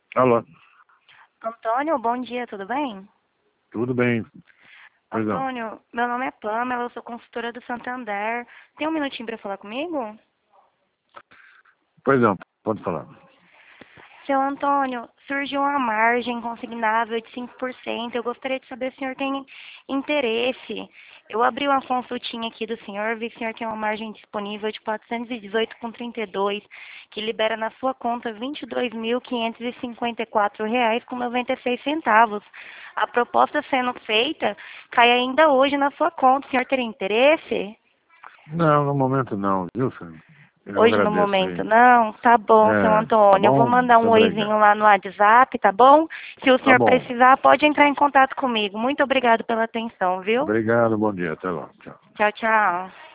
Alô, Antônio, bom dia, tudo bem? tudo bem? Pois não. Antônio, meu nome é Pamela, eu sou consultora do Santander. Tem um minutinho para falar comigo? Pois não, pode falar. Seu Antônio, surgiu uma margem consignável de 5%. Eu gostaria de saber se o senhor tem interesse. Eu abri uma consultinha aqui do senhor, vi que o senhor tem uma margem disponível de 418,32, que libera na sua conta R$ 22.554,96. A proposta sendo feita cai ainda hoje na sua conta. O senhor teria interesse? Não, no momento não, viu, filho? Eu Hoje no agradeço momento aí. não? Tá bom, seu Tá Antônio. Eu vou bom? mandar Muito um oizinho obrigado. lá no WhatsApp, tá bom? Se o Tá senhor bom. precisar, pode entrar em contato comigo. Muito obrigado pela atenção, viu? Obrigado, bom dia. Até lá. Tchau. Tchau, tchau.